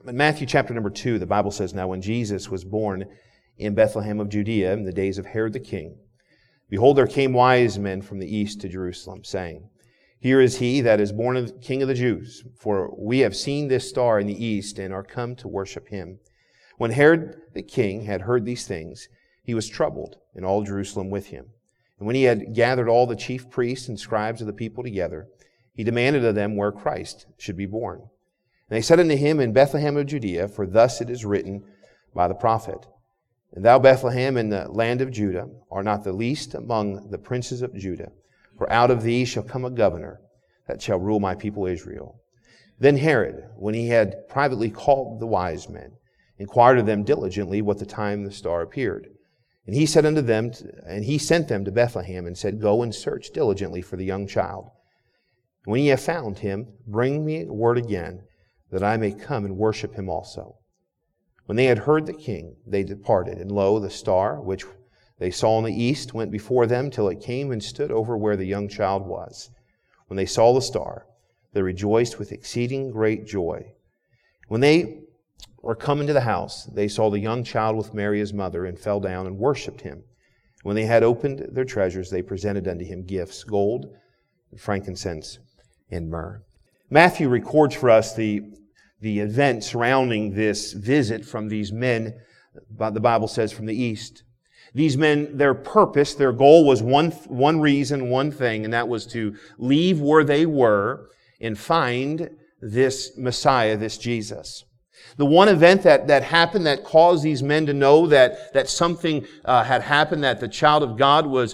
In Matthew chapter number 2, the Bible says, "Now when Jesus was born in Bethlehem of Judea in the days of Herod the king, behold, there came wise men from the east to Jerusalem, saying, Here is he that is born of King of the Jews, for we have seen this star in the east and are come to worship him. When Herod the king had heard these things, he was troubled, and all Jerusalem with him. And when he had gathered all the chief priests and scribes of the people together, he demanded of them where Christ should be born. And they said unto him, In Bethlehem of Judea, for thus it is written by the prophet, And thou, Bethlehem, in the land of Judah, art not the least among the princes of Judah, for out of thee shall come a governor that shall rule my people Israel. Then Herod, when he had privately called the wise men, inquired of them diligently what the time the star appeared. And he said unto them, and he sent them to Bethlehem, and said, Go and search diligently for the young child. And when ye have found him, bring me word again, that I may come and worship him also. When they had heard the king, they departed. And lo, the star, which they saw in the east, went before them till it came and stood over where the young child was. When they saw the star, they rejoiced with exceeding great joy. When they were come into the house, they saw the young child with Mary his mother, and fell down and worshipped him. When they had opened their treasures, they presented unto him gifts, gold, and frankincense, and myrrh. Matthew records for us the event surrounding this visit from these men, the Bible says, from the east. These men, their purpose, their goal was one reason, one thing, and that was to leave where they were and find this Messiah, this Jesus. The one event that happened that caused these men to know that something had happened, that the child of God was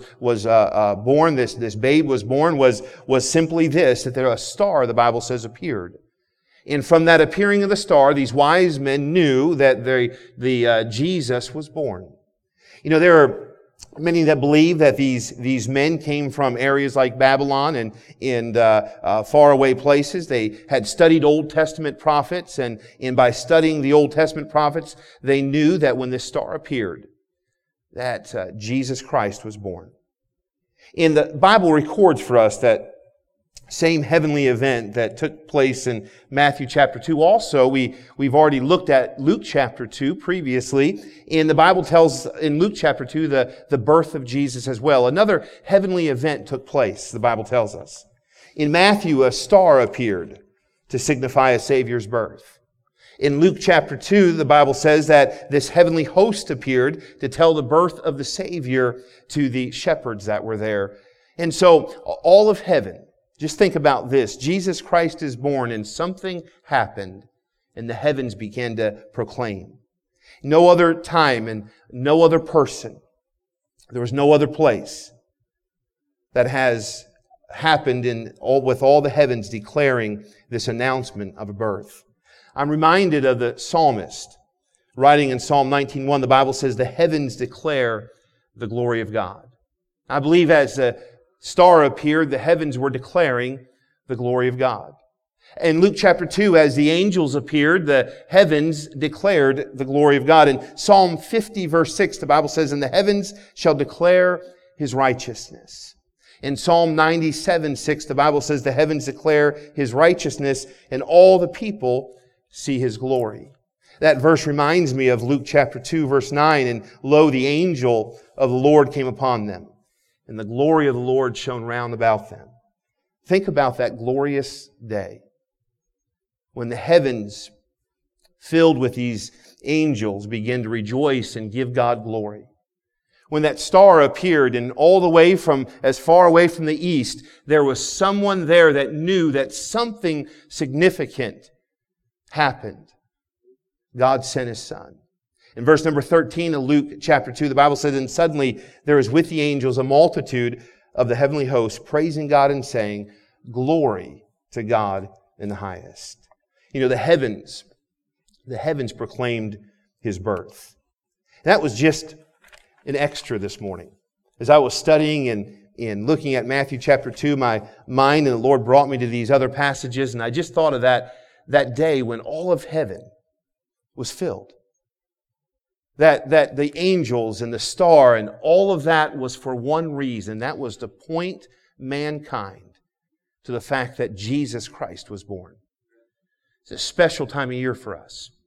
born, this babe was born, was simply this, that there a star, the Bible says, appeared. And from that appearing of the star, these wise men knew that the Jesus was born. You know, there are many that believe that these men came from areas like Babylon and faraway places. They had studied Old Testament prophets, and by studying the Old Testament prophets, they knew that when this star appeared, that Jesus Christ was born. And the Bible records for us that same heavenly event that took place in Matthew chapter 2. Also, we've already looked at Luke chapter 2 previously, and the Bible tells in Luke chapter 2 the birth of Jesus as well. Another heavenly event took place, the Bible tells us. In Matthew, a star appeared to signify a Savior's birth. In Luke chapter 2, the Bible says that this heavenly host appeared to tell the birth of the Savior to the shepherds that were there. And so, all of heaven, just think about this. Jesus Christ is born and something happened and the heavens began to proclaim. No other time and no other person, there was no other place that has happened with all the heavens declaring this announcement of a birth. I'm reminded of the psalmist writing in Psalm 19:1. The Bible says, the heavens declare the glory of God. I believe as the star appeared, the heavens were declaring the glory of God. In Luke chapter 2, as the angels appeared, the heavens declared the glory of God. In Psalm 50 verse 6, the Bible says, And the heavens shall declare His righteousness. In Psalm 97:6, the Bible says, The heavens declare His righteousness, and all the people see His glory. That verse reminds me of Luke chapter 2 verse 9, And lo, the angel of the Lord came upon them, and the glory of the Lord shone round about them. Think about that glorious day when the heavens filled with these angels began to rejoice and give God glory. When that star appeared and all the way from, as far away from the east, there was someone there that knew that something significant happened. God sent His Son. In verse number 13 of Luke chapter 2, the Bible says, And suddenly there was with the angels a multitude of the heavenly hosts, praising God and saying, Glory to God in the highest. You know, the heavens proclaimed His birth. And that was just an extra this morning. As I was studying and looking at Matthew chapter 2, my mind and the Lord brought me to these other passages, and I just thought of that day when all of heaven was filled. That the angels and the star and all of that was for one reason. That was to point mankind to the fact that Jesus Christ was born. It's a special time of year for us.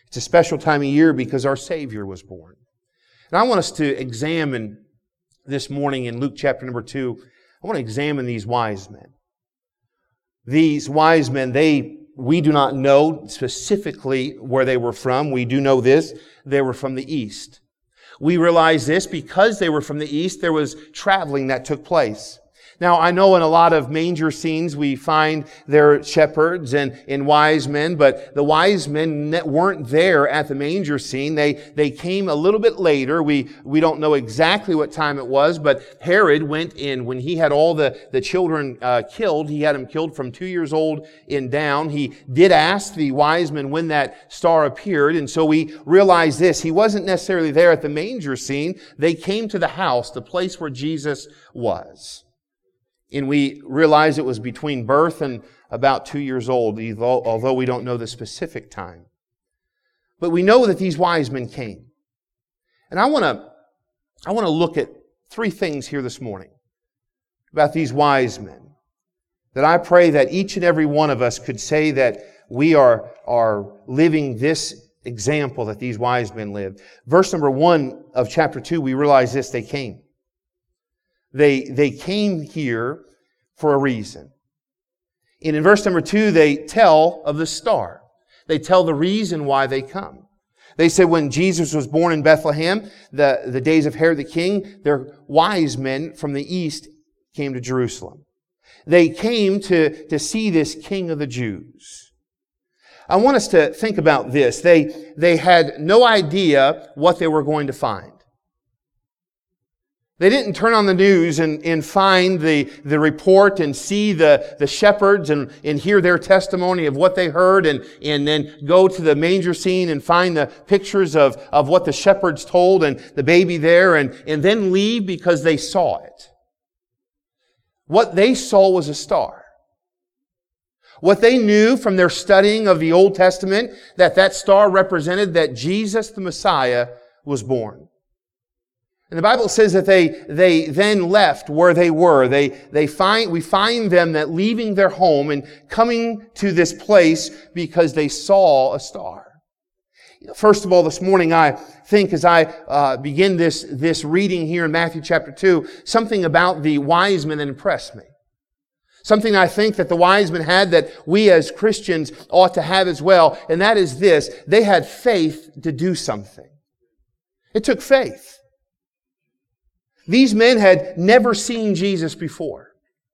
It's a special time of year because our Savior was born. And I want us to examine this morning in Luke chapter number 2, I want to examine these wise men. These wise men, we do not know specifically where they were from. We do know this, they were from the east. We realize this because they were from the east, there was traveling that took place. Now, I know in a lot of manger scenes we find there shepherds and wise men, but the wise men weren't there at the manger scene. They came a little bit later. We don't know exactly what time it was, but Herod went in when he had all the children killed. He had them killed from 2 years old and down. He did ask the wise men when that star appeared, and so we realize this. He wasn't necessarily there at the manger scene. They came to the house, the place where Jesus was. And we realize it was between birth and about 2 years old, although we don't know the specific time. But we know that these wise men came. And I want to look at 3 things here this morning about these wise men that I pray that each and every one of us could say that we are living this example that these wise men lived. Verse number 1 of chapter 2, we realize this, they came. They came here for a reason. And in verse number 2, they tell of the star. They tell the reason why they come. They said when Jesus was born in Bethlehem, the days of Herod the king, their wise men from the east came to Jerusalem. They came to see this King of the Jews. I want us to think about this. They had no idea what they were going to find. They didn't turn on the news and find the report and see the shepherds and hear their testimony of what they heard and then go to the manger scene and find the pictures of what the shepherds told and the baby there and then leave because they saw it. What they saw was a star. What they knew from their studying of the Old Testament, that star represented that Jesus the Messiah was born. And the Bible says that they then left where they were. We find them that leaving their home and coming to this place because they saw a star. First of all, this morning I think as I begin this reading here in Matthew chapter 2, something about the wise men that impressed me. Something I think that the wise men had that we as Christians ought to have as well, and that is this. They had faith to do something. It took faith. These men had never seen Jesus before.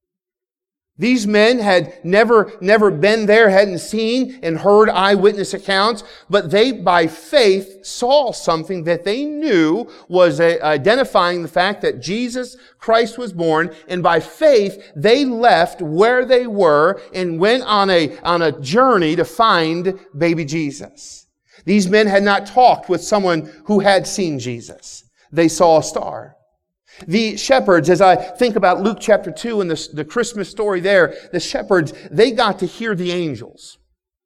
These men had never been there, hadn't seen and heard eyewitness accounts, but they, by faith, saw something that they knew was identifying the fact that Jesus Christ was born, and by faith, they left where they were and went on a journey to find baby Jesus. These men had not talked with someone who had seen Jesus. They saw a star. The shepherds, as I think about Luke chapter 2 and the Christmas story there, the shepherds, they got to hear the angels.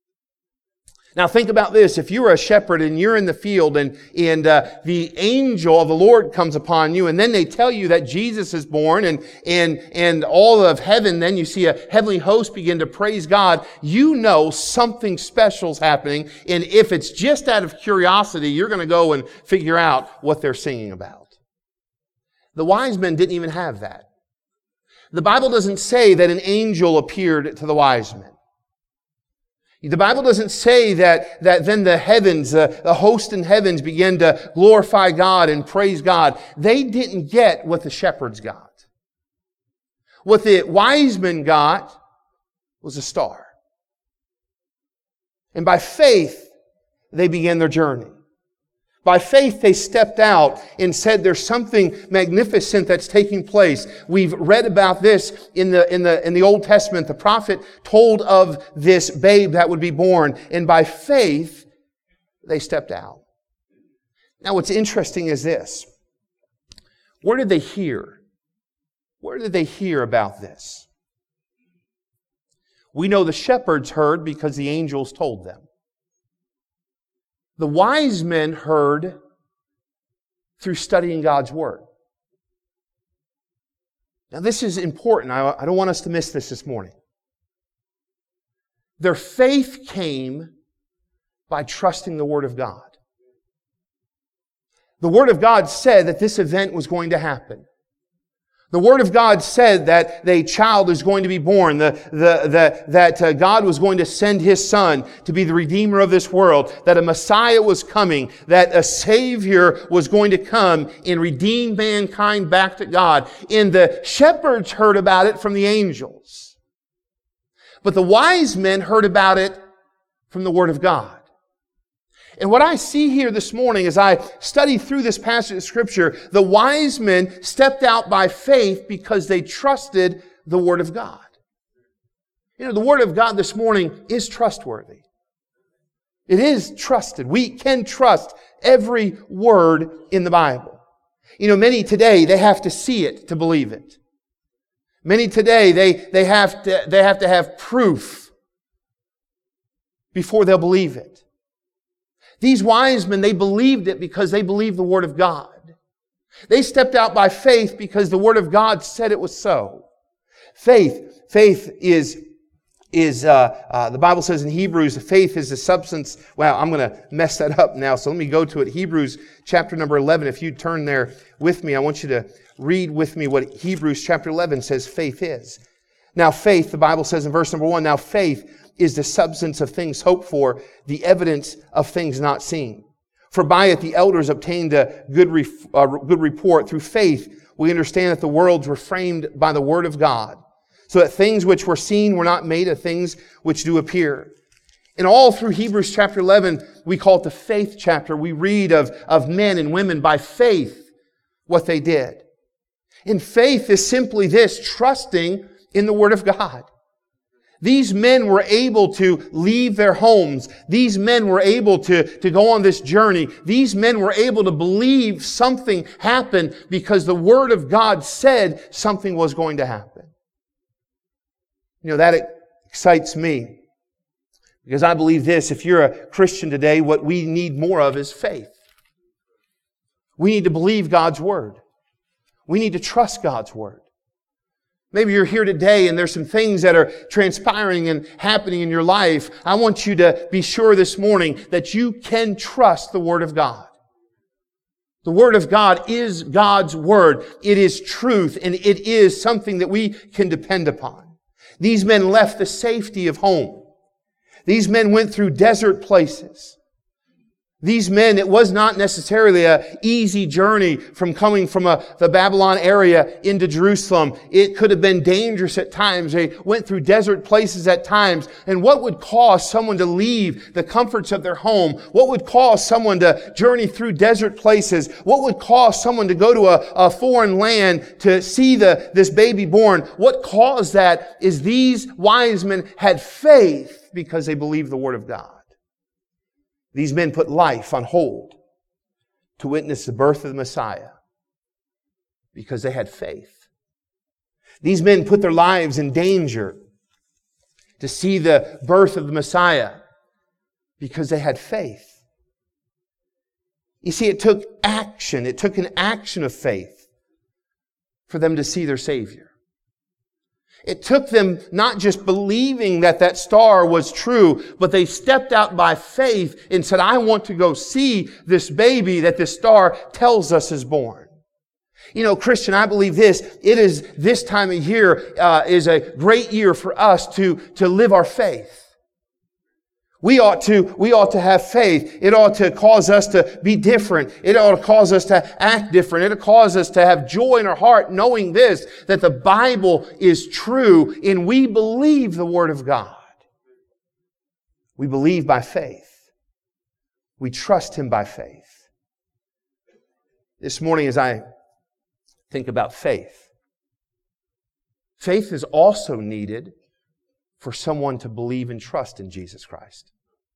Now think about this. If you're a shepherd and you're in the field and the angel of the Lord comes upon you and then they tell you that Jesus is born and all of heaven, then you see a heavenly host begin to praise God, you know something special's happening. And if it's just out of curiosity, you're going to go and figure out what they're singing about. The wise men didn't even have that. The Bible doesn't say that an angel appeared to the wise men. The Bible doesn't say that then the heavens, the host in heavens began to glorify God and praise God. They didn't get what the shepherds got. What the wise men got was a star. And by faith, they began their journey. By faith, they stepped out and said, there's something magnificent that's taking place. We've read about this in the Old Testament. The prophet told of this babe that would be born. And by faith, they stepped out. Now, what's interesting is this. Where did they hear? Where did they hear about this? We know the shepherds heard because the angels told them. The wise men heard through studying God's Word. Now this is important. I don't want us to miss this morning. Their faith came by trusting the Word of God. The Word of God said that this event was going to happen. The Word of God said that a child is going to be born, that God was going to send His Son to be the Redeemer of this world, that a Messiah was coming, that a Savior was going to come and redeem mankind back to God. And the shepherds heard about it from the angels. But the wise men heard about it from the Word of God. And what I see here this morning as I study through this passage of Scripture, the wise men stepped out by faith because they trusted the Word of God. You know, the Word of God this morning is trustworthy. It is trusted. We can trust every word in the Bible. You know, many today, they have to see it to believe it. Many today, they have to have proof before they'll believe it. These wise men, they believed it because they believed the Word of God. They stepped out by faith because the Word of God said it was so. Faith is the Bible says in Hebrews, faith is the substance. Wow, I'm going to mess that up now. So let me go to it. Hebrews chapter number 11. If you turn there with me, I want you to read with me what Hebrews chapter 11 says faith is. Now faith, the Bible says in verse number 1, now faith is the substance of things hoped for, the evidence of things not seen. For by it the elders obtained a good report. Through faith we understand that the worlds were framed by the Word of God, so that things which were seen were not made of things which do appear. And all through Hebrews chapter 11, we call it the faith chapter. We read of men and women by faith, what they did. And faith is simply this, trusting in the Word of God. These men were able to leave their homes. These men were able to go on this journey. These men were able to believe something happened because the Word of God said something was going to happen. You know, that excites me because I believe this, if you're a Christian today, what we need more of is faith. We need to believe God's Word. We need to trust God's Word. Maybe you're here today and there's some things that are transpiring and happening in your life. I want you to be sure this morning that you can trust the Word of God. The Word of God is God's Word. It is truth and it is something that we can depend upon. These men left the safety of home. These men went through desert places. These men, it was not necessarily an easy journey from coming from the Babylon area into Jerusalem. It could have been dangerous at times. They went through desert places at times. And what would cause someone to leave the comforts of their home? What would cause someone to journey through desert places? What would cause someone to go to a foreign land to see this baby born? What caused that is these wise men had faith because they believed the Word of God. These men put life on hold to witness the birth of the Messiah because they had faith. These men put their lives in danger to see the birth of the Messiah because they had faith. You see, it took action. It took an action of faith for them to see their Savior. It took them not just believing that star was true, but they stepped out by faith and said, I want to go see this baby that this star tells us is born. You know, Christian, I believe this. It is this time of year is a great year for us to live our faith. We ought to have faith. It ought to cause us to be different. It ought to cause us to act different. It ought to cause us to have joy in our heart, knowing this, that the Bible is true and we believe the Word of God. We believe by faith. We trust Him by faith. This morning as I think about faith, faith is also needed for someone to believe and trust in Jesus Christ.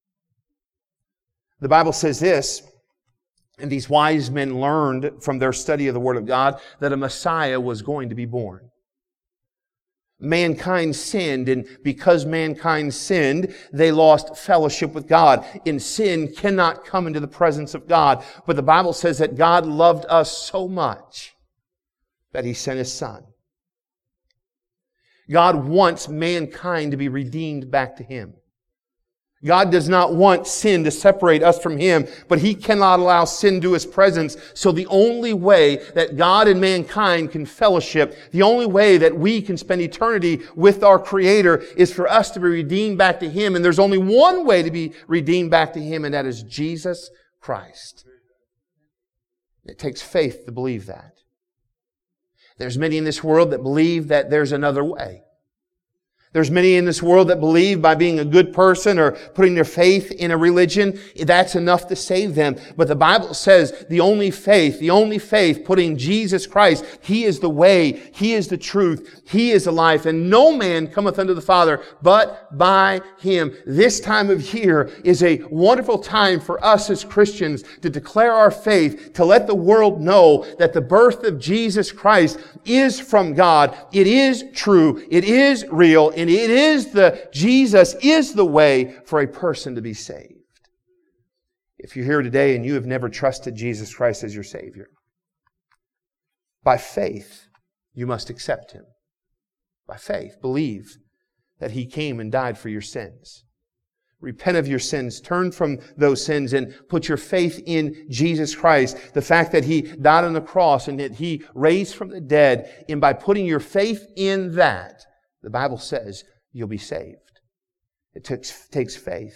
The Bible says this, and these wise men learned from their study of the Word of God that a Messiah was going to be born. Mankind sinned, and because mankind sinned, they lost fellowship with God. And sin cannot come into the presence of God. But the Bible says that God loved us so much that He sent His Son. God wants mankind to be redeemed back to Him. God does not want sin to separate us from Him, but He cannot allow sin to His presence. So the only way that God and mankind can fellowship, the only way that we can spend eternity with our Creator is for us to be redeemed back to Him. And there's only one way to be redeemed back to Him, and that is Jesus Christ. It takes faith to believe that. There's many in this world that believe that there's another way. There's many in this world that believe by being a good person or putting their faith in a religion, that's enough to save them. But the Bible says the only faith, putting Jesus Christ, He is the way, He is the truth, He is the life, and no man cometh unto the Father but by Him. This time of year is a wonderful time for us as Christians to declare our faith, to let the world know that the birth of Jesus Christ is from God. It is true. It is real. And Jesus is the way for a person to be saved. If you're here today and you have never trusted Jesus Christ as your Savior, by faith, you must accept Him. By faith, believe that He came and died for your sins. Repent of your sins, turn from those sins, and put your faith in Jesus Christ. The fact that He died on the cross and that He raised from the dead, and by putting your faith in that, the Bible says you'll be saved. It takes faith.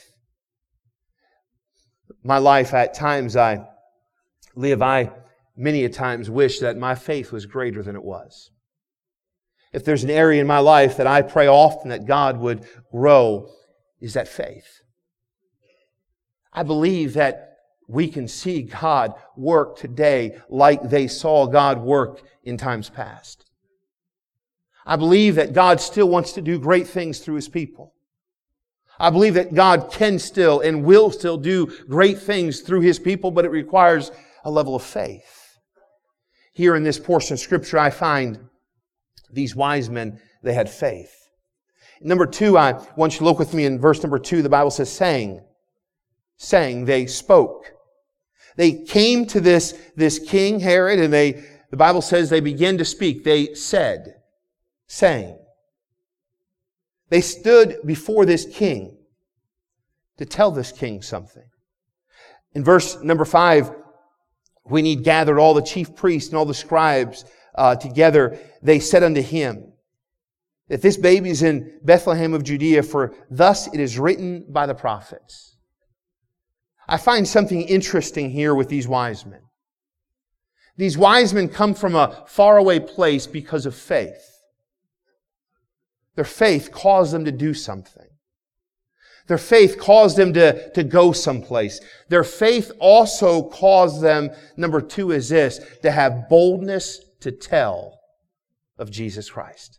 My life, at times I many a times wish that my faith was greater than it was. If there's an area in my life that I pray often that God would grow, is that faith. I believe that we can see God work today like they saw God work in times past. I believe that God still wants to do great things through His people. I believe that God can still and will still do great things through His people, but it requires a level of faith. Here in this portion of Scripture, I find these wise men, they had faith. Number 2, I want you to look with me in verse number 2. The Bible says, sang, they spoke. They came to this King Herod, and the Bible says they began to speak. They said, saying. They stood before this king to tell this king something. In verse number 5, when He gathered all the chief priests and all the scribes together, they said unto him, that this baby is in Bethlehem of Judea, for thus it is written by the prophets. I find something interesting here with these wise men. These wise men come from a faraway place because of faith. Their faith caused them to do something. Their faith caused them to go someplace. Their faith also caused them, number 2 is this, to have boldness to tell of Jesus Christ.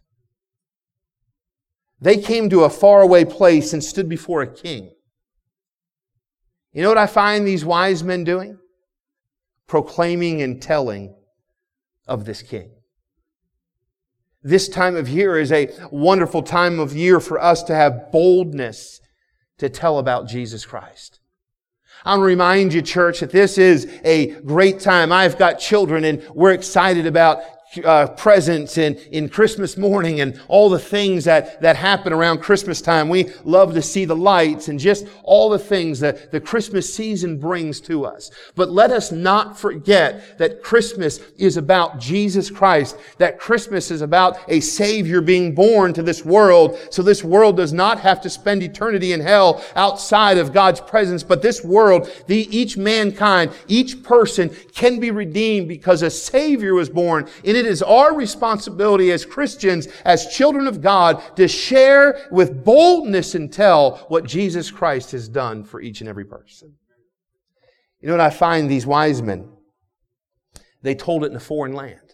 They came to a faraway place and stood before a king. You know what I find these wise men doing? Proclaiming and telling of this king. This time of year is a wonderful time of year for us to have boldness to tell about Jesus Christ. I'll remind you, church, that this is a great time. I've got children and we're excited about presents and in Christmas morning and all the things that happen around Christmas time. We love to see the lights and just all the things that the Christmas season brings to us. But let us not forget that Christmas is about Jesus Christ, that Christmas is about a Savior being born to this world, so this world does not have to spend eternity in hell outside of God's presence, but this world, each mankind, each person can be redeemed because a Savior was born. And it is our responsibility as Christians, as children of God, to share with boldness and tell what Jesus Christ has done for each and every person. You know what I find these wise men? They told it in a foreign land.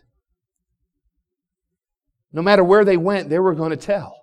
No matter where they went, they were going to tell.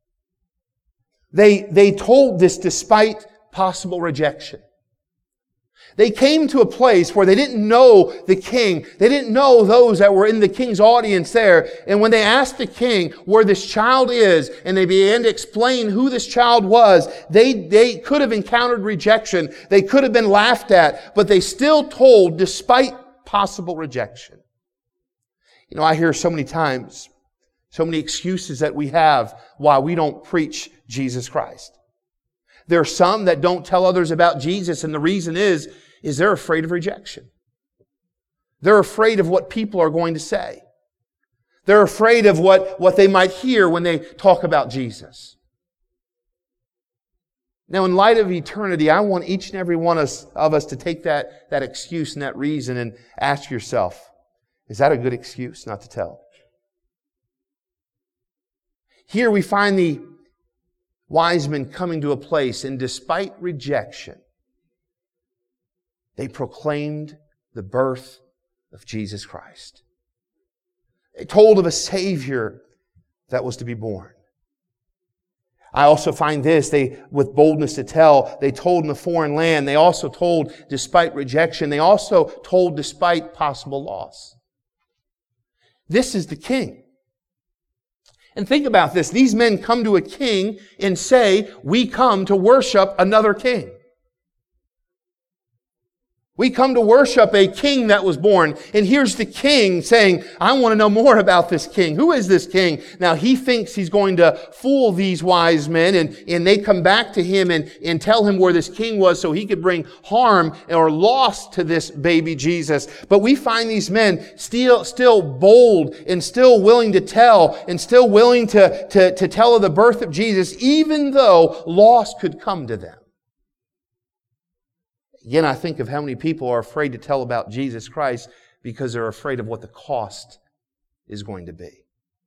They told this despite possible rejection. They came to a place where they didn't know the king. They didn't know those that were in the king's audience there. And when they asked the king where this child is, and they began to explain who this child was, they could have encountered rejection. They could have been laughed at, but they still told despite possible rejection. You know, I hear so many times, so many excuses that we have why we don't preach Jesus Christ. There are some that don't tell others about Jesus, and the reason is they're afraid of rejection. They're afraid of what people are going to say. They're afraid of what they might hear when they talk about Jesus. Now, in light of eternity, I want each and every one of us to take that excuse and that reason and ask yourself, is that a good excuse not to tell? Here we find the wise men coming to a place, and despite rejection, they proclaimed the birth of Jesus Christ. They told of a Savior that was to be born. I also find this, with boldness to tell, they told in a foreign land. They also told despite rejection. They also told despite possible loss. This is the King. And think about this. These men come to a king and say, we come to worship another king. We come to worship a king that was born. And here's the king saying, I want to know more about this king. Who is this king? Now, he thinks he's going to fool these wise men, and they come back to him and tell him where this king was so he could bring harm or loss to this baby Jesus. But we find these men still bold and still willing to tell and still willing to tell of the birth of Jesus, even though loss could come to them. Again, I think of how many people are afraid to tell about Jesus Christ because they're afraid of what the cost is going to be.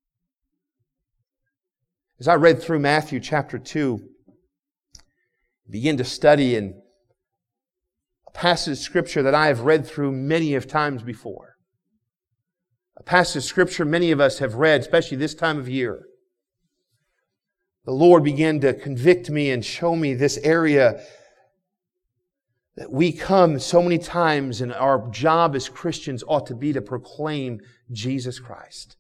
As I read through Matthew chapter 2, begin to study in a passage of Scripture that I have read through many of times before. A passage of Scripture many of us have read, especially this time of year. The Lord began to convict me and show me this area that we come so many times, and our job as Christians ought to be to proclaim Jesus Christ.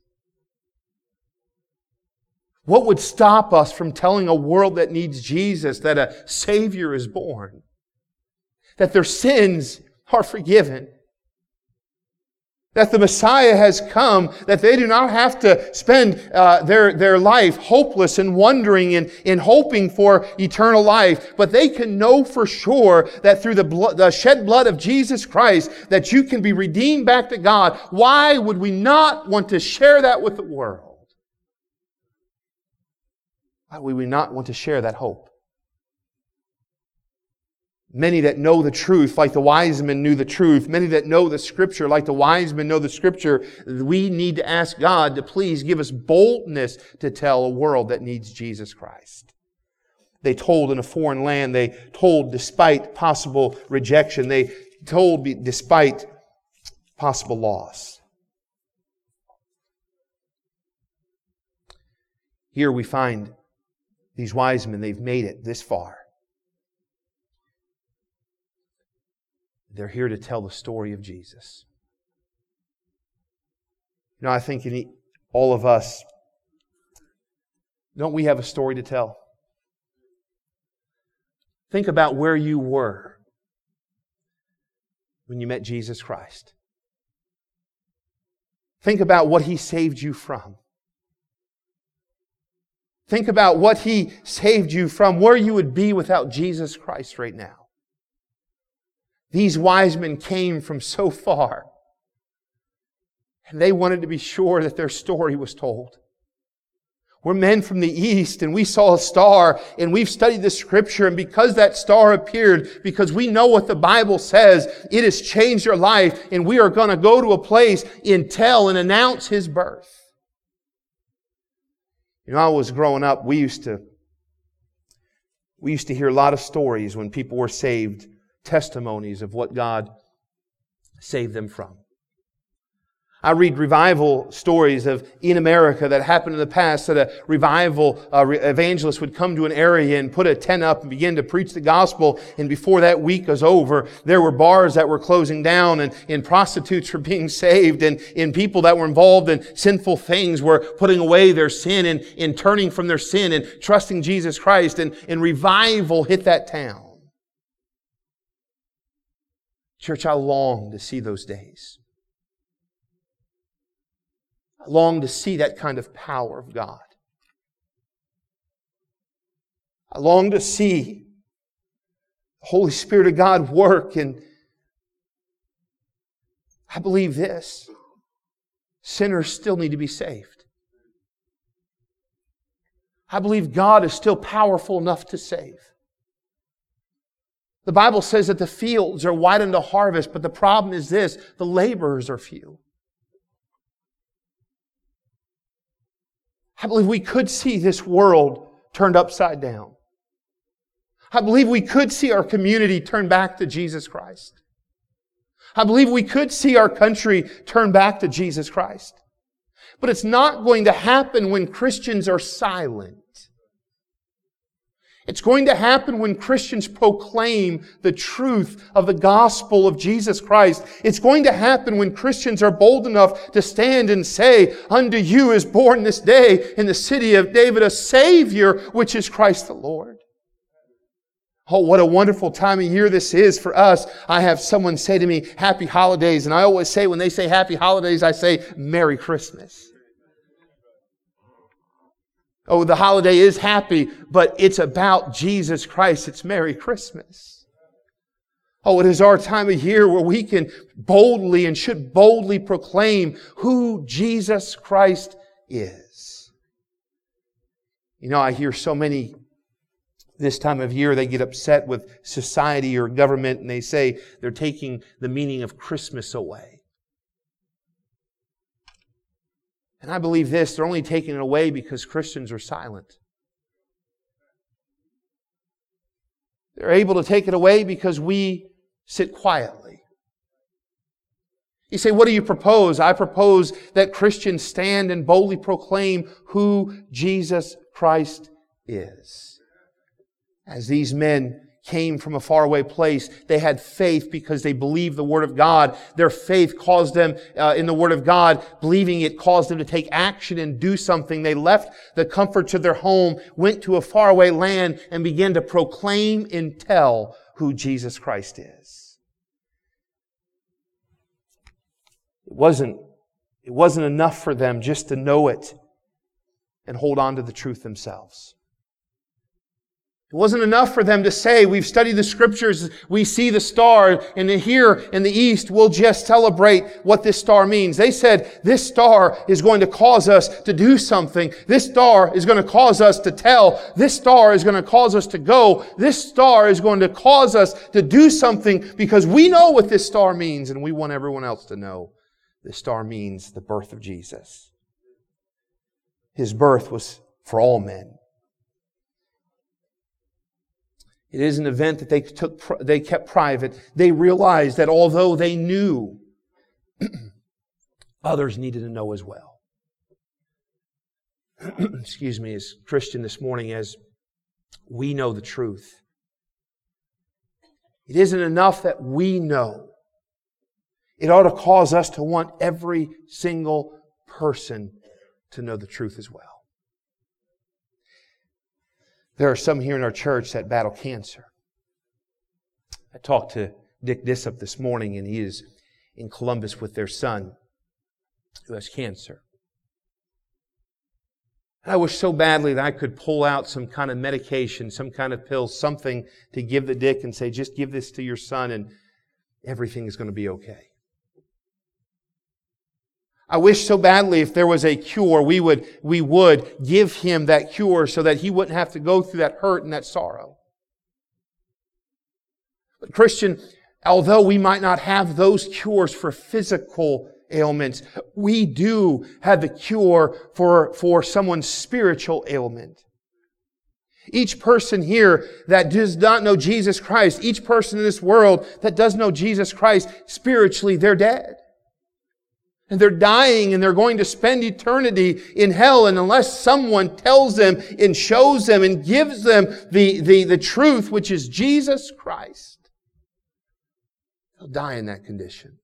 What would stop us from telling a world that needs Jesus that a Savior is born? That their sins are forgiven? That the Messiah has come, that they do not have to spend their life hopeless and wondering and hoping for eternal life, but they can know for sure that through the shed blood of Jesus Christ, that you can be redeemed back to God. Why would we not want to share that with the world? Why would we not want to share that hope? Many that know the truth, like the wise men knew the truth. Many that know the Scripture, like the wise men know the Scripture. We need to ask God to please give us boldness to tell a world that needs Jesus Christ. They told in a foreign land. They told despite possible rejection. They told despite possible loss. Here we find these wise men. They've made it this far. They're here to tell the story of Jesus. You know, I think all of us, don't we have a story to tell? Think about where you were when you met Jesus Christ. Think about what He saved you from. Think about what He saved you from, where you would be without Jesus Christ right now. These wise men came from so far, and they wanted to be sure that their story was told. We're men from the east, and we saw a star, and we've studied the Scripture, and because that star appeared, because we know what the Bible says, it has changed our life, and we are going to go to a place and tell and announce His birth. You know, I was growing up, we used to hear a lot of stories when people were saved, testimonies of what God saved them from. I read revival stories in America that happened in the past, that a revival evangelist would come to an area and put a tent up and begin to preach the gospel. And before that week was over, there were bars that were closing down, and prostitutes were being saved, and people that were involved in sinful things were putting away their sin and turning from their sin and trusting Jesus Christ. And revival hit that town. Church, I long to see those days. I long to see that kind of power of God. I long to see Holy Spirit of God work. And I believe this. Sinners still need to be saved. I believe God is still powerful enough to save. The Bible says that the fields are white unto harvest, but the problem is this: the laborers are few. I believe we could see this world turned upside down. I believe we could see our community turn back to Jesus Christ. I believe we could see our country turn back to Jesus Christ. But it's not going to happen when Christians are silent. It's going to happen when Christians proclaim the truth of the gospel of Jesus Christ. It's going to happen when Christians are bold enough to stand and say, "Unto you is born this day in the city of David a Savior, which is Christ the Lord." Oh, what a wonderful time of year this is for us. I have someone say to me, "Happy holidays." And I always say, when they say happy holidays, I say, "Merry Christmas." Oh, the holiday is happy, but it's about Jesus Christ. It's Merry Christmas. Oh, it is our time of year where we can boldly and should boldly proclaim who Jesus Christ is. You know, I hear so many this time of year, they get upset with society or government and they say they're taking the meaning of Christmas away. And I believe this, they're only taking it away because Christians are silent. They're able to take it away because we sit quietly. You say, "What do you propose?" I propose that Christians stand and boldly proclaim who Jesus Christ is. As these men came from a faraway place, they had faith because they believed the Word of God. Their faith caused them, in the Word of God, believing it caused them to take action and do something. They left the comforts of their home, went to a faraway land, and began to proclaim and tell who Jesus Christ is. It wasn't enough for them just to know it and hold on to the truth themselves. It wasn't enough for them to say, "We've studied the Scriptures, we see the star, and here in the east we'll just celebrate what this star means." They said, "This star is going to cause us to do something. This star is going to cause us to tell. This star is going to cause us to go. This star is going to cause us to do something because we know what this star means and we want everyone else to know." This star means the birth of Jesus. His birth was for all men. It is an event that they kept private. They realized that although they knew, others needed to know as well. Excuse me, as Christian this morning, as we know the truth, it isn't enough that we know. It ought to cause us to want every single person to know the truth as well. There are some here in our church that battle cancer. I talked to Dick Dissop this morning, and he is in Columbus with their son who has cancer. I wish so badly that I could pull out some kind of medication, some kind of pill, something to give to Dick and say, "Just give this to your son and everything is going to be okay." I wish so badly if there was a cure, we would give him that cure so that he wouldn't have to go through that hurt and that sorrow. But Christian, although we might not have those cures for physical ailments, we do have the cure for someone's spiritual ailment. Each person here that does not know Jesus Christ, each person in this world that does know Jesus Christ, spiritually, they're dead. And they're dying and they're going to spend eternity in hell. And unless someone tells them and shows them and gives them the truth, which is Jesus Christ, they'll die in that condition.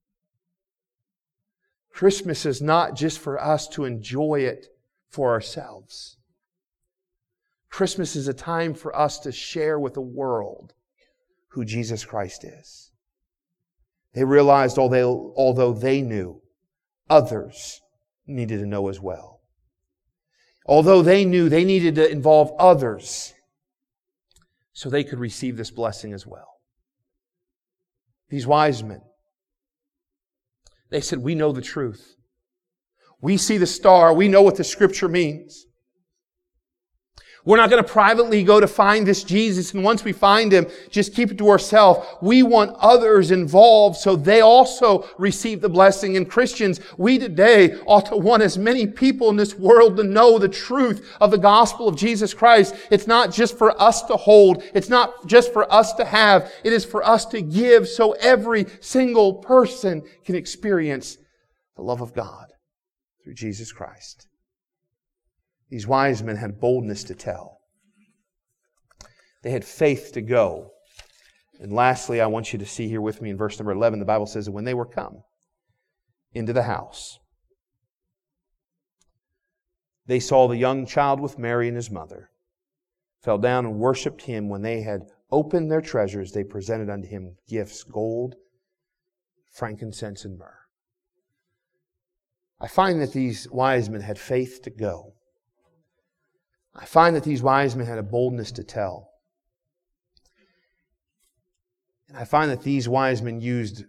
Christmas is not just for us to enjoy it for ourselves. Christmas is a time for us to share with the world who Jesus Christ is. They realized although they knew, others needed to know as well. Although they knew, they needed to involve others so they could receive this blessing as well. These wise men, they said, we know the truth. We see the star. We know what the Scripture means. We're not going to privately go to find this Jesus, and once we find Him, just keep it to ourselves. We want others involved so they also receive the blessing. And Christians, we today ought to want as many people in this world to know the truth of the gospel of Jesus Christ. It's not just for us to hold. It's not just for us to have. It is for us to give so every single person can experience the love of God through Jesus Christ. These wise men had boldness to tell. They had faith to go. And lastly, I want you to see here with me in verse number 11, the Bible says that when they were come into the house, they saw the young child with Mary and his mother, fell down and worshipped Him. When they had opened their treasures, they presented unto Him gifts, gold, frankincense, and myrrh. I find that these wise men had faith to go. I find that these wise men had a boldness to tell. And I find that these wise men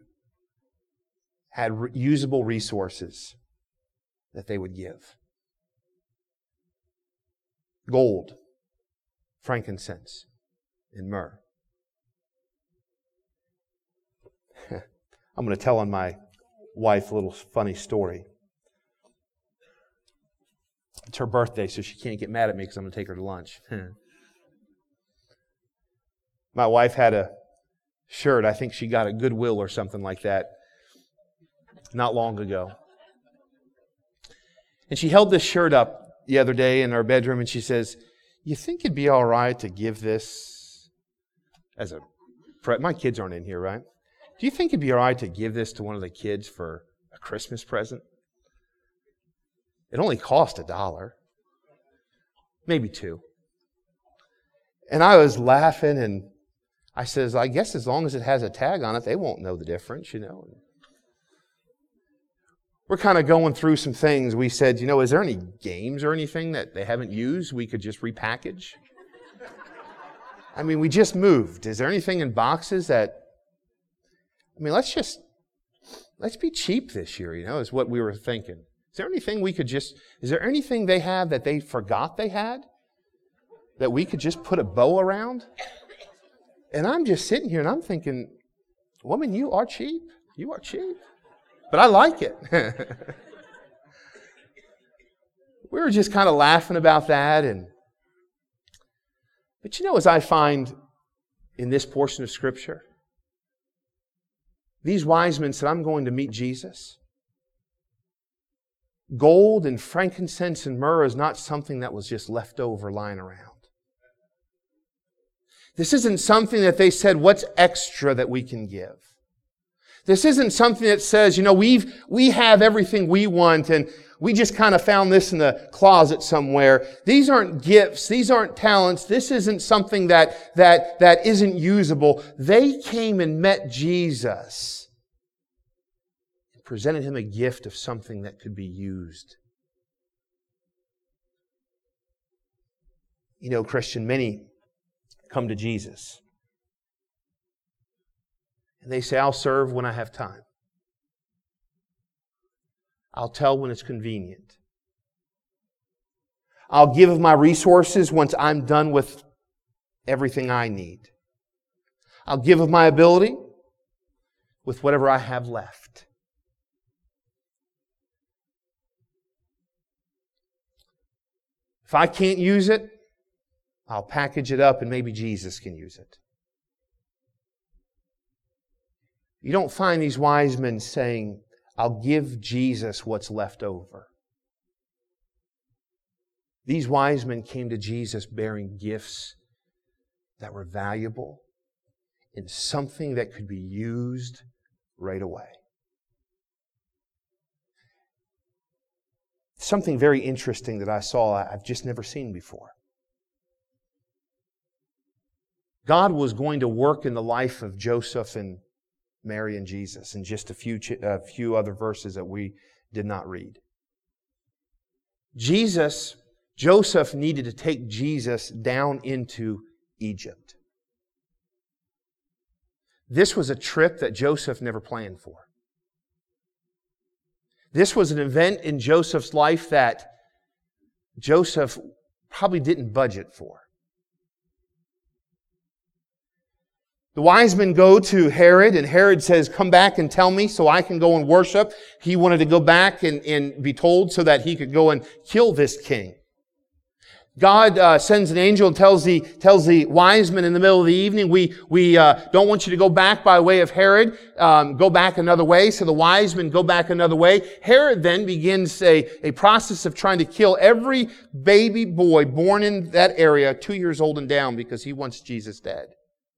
had usable resources that they would give. Gold, frankincense, and myrrh. I'm going to tell on my wife a little funny story. It's her birthday, so she can't get mad at me because I'm going to take her to lunch. My wife had a shirt. I think she got at Goodwill or something like that not long ago. And she held this shirt up the other day in our bedroom and she says, you think it'd be all right to give this as a present? My kids aren't in here, right? Do you think it'd be all right to give this to one of the kids for a Christmas present? It only cost $1, maybe $2. And I was laughing and I says, I guess as long as it has a tag on it, they won't know the difference, you know. We're kind of going through some things. We said, is there any games or anything that they haven't used we could just repackage? I mean, we just moved. Is there anything in boxes that, let's be cheap this year, is what we were thinking. Is there anything they have that they forgot they had that we could just put a bow around? And I'm just sitting here and I'm thinking, woman, you are cheap. You are cheap. But I like it. We were just kind of laughing about that. But as I find in this portion of Scripture, these wise men said, I'm going to meet Jesus. Gold and frankincense and myrrh is not something that was just left over lying around. This isn't something that they said, what's extra that we can give? This isn't something that says, we have everything we want and we just kind of found this in the closet somewhere. These aren't gifts. These aren't talents. This isn't something that isn't usable. They came and met Jesus. Presented Him a gift of something that could be used. Christian, many come to Jesus. And they say, I'll serve when I have time. I'll tell when it's convenient. I'll give of my resources once I'm done with everything I need. I'll give of my ability with whatever I have left. If I can't use it, I'll package it up and maybe Jesus can use it. You don't find these wise men saying, I'll give Jesus what's left over. These wise men came to Jesus bearing gifts that were valuable and something that could be used right away. Something very interesting that I saw I've just never seen before. God was going to work in the life of Joseph and Mary and Jesus in just a few other verses that we did not read. Joseph needed to take Jesus down into Egypt. This was a trip that Joseph never planned for. This was an event in Joseph's life that Joseph probably didn't budget for. The wise men go to Herod, and Herod says, come back and tell me so I can go and worship. He wanted to go back and be told so that he could go and kill this king. God sends an angel and tells the wise men in the middle of the evening, we don't want you to go back by way of Herod. Go back another way. So the wise men go back another way. Herod then begins a process of trying to kill every baby boy born in that area, 2 years old and down, because he wants Jesus dead.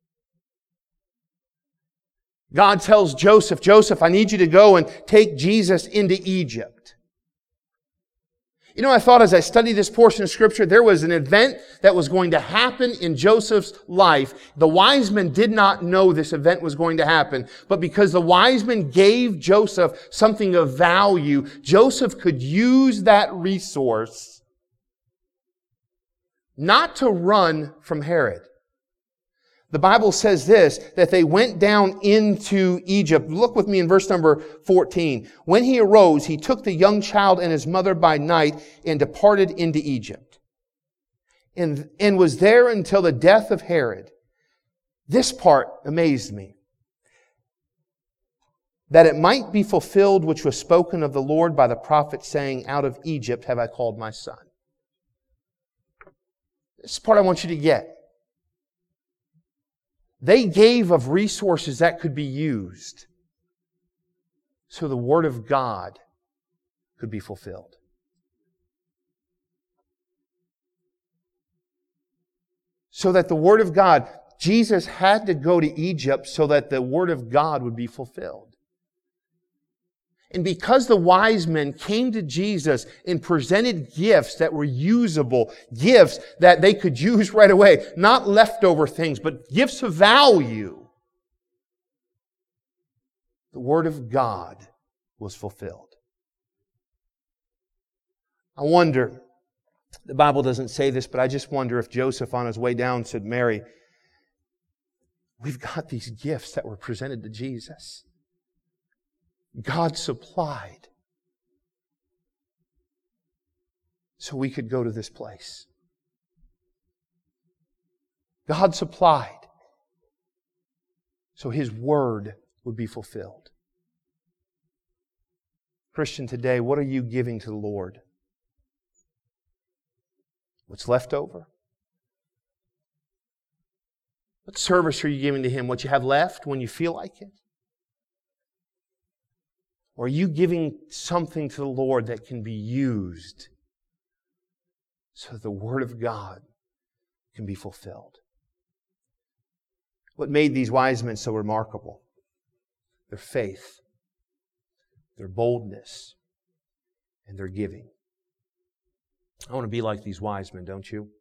God tells Joseph, Joseph, I need you to go and take Jesus into Egypt. You know, I thought as I studied this portion of Scripture, there was an event that was going to happen in Joseph's life. The wise men did not know this event was going to happen, but because the wise men gave Joseph something of value, Joseph could use that resource not to run from Herod. The Bible says this, that they went down into Egypt. Look with me in verse number 14. When he arose, he took the young child and his mother by night and departed into Egypt. And was there until the death of Herod. This part amazed me. That it might be fulfilled which was spoken of the Lord by the prophet, saying, out of Egypt have I called my son. This part I want you to get. They gave of resources that could be used so the Word of God could be fulfilled. So that the Word of God, Jesus had to go to Egypt so that the Word of God would be fulfilled. And because the wise men came to Jesus and presented gifts that were usable, gifts that they could use right away, not leftover things, but gifts of value, the Word of God was fulfilled. I wonder, the Bible doesn't say this, but I just wonder if Joseph on his way down said, Mary, we've got these gifts that were presented to Jesus. God supplied so we could go to this place. God supplied so His Word would be fulfilled. Christian, today, what are you giving to the Lord? What's left over? What service are you giving to Him? What you have left when you feel like it? Or are you giving something to the Lord that can be used so that the Word of God can be fulfilled? What made these wise men so remarkable? Their faith, their boldness, and their giving. I want to be like these wise men, don't you?